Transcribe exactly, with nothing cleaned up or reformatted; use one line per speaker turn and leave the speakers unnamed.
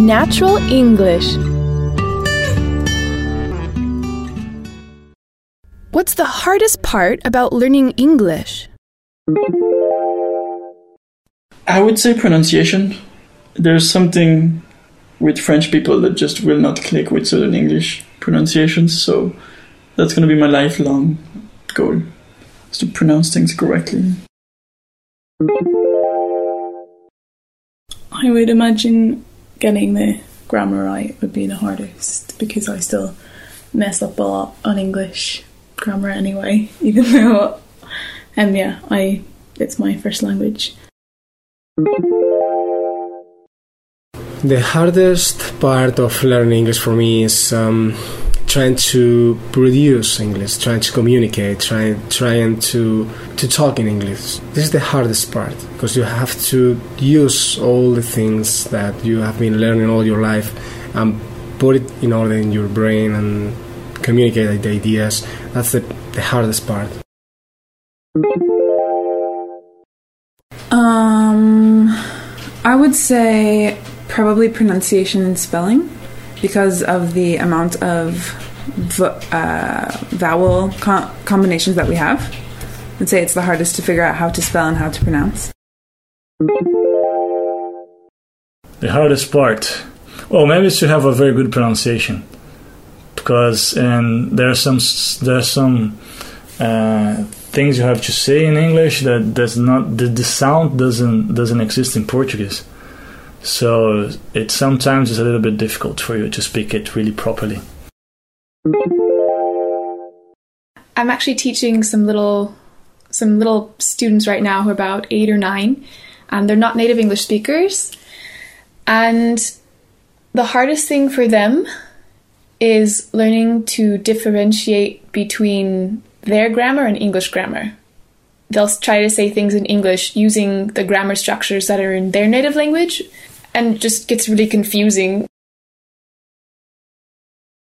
Natural English. What's the hardest part about learning English?
I would say pronunciation. There's something with French people that just will not click with certain English pronunciations, so that's going to be my lifelong goal, is to pronounce things correctly.
I would imagine getting the grammar right would be the hardest, because I still mess up a lot on English grammar anyway, even though um, yeah, I it's my first language.
The hardest part of learning English for me is um, trying to produce English, trying to communicate, trying trying to to talk in English. This is the hardest part, because you have to use all the things that you have been learning all your life and put it in order in your brain and communicate the ideas. That's the, the hardest part.
Um, I would say probably pronunciation and spelling, because of the amount of v- uh, vowel co- combinations that we have. I'd say it's the hardest to figure out how to spell and how to pronounce.
The hardest part? Well, maybe it's to have a very good pronunciation, because and there are some there are some uh, things you have to say in English that does not the, the sound doesn't doesn't exist in Portuguese. So it sometimes is a little bit difficult for you to speak it really properly.
I'm actually teaching some little some little students right now who are about eight or nine, and they're not native English speakers. And the hardest thing for them is learning to differentiate between their grammar and English grammar. They'll try to say things in English using the grammar structures that are in their native language, and it just gets really confusing.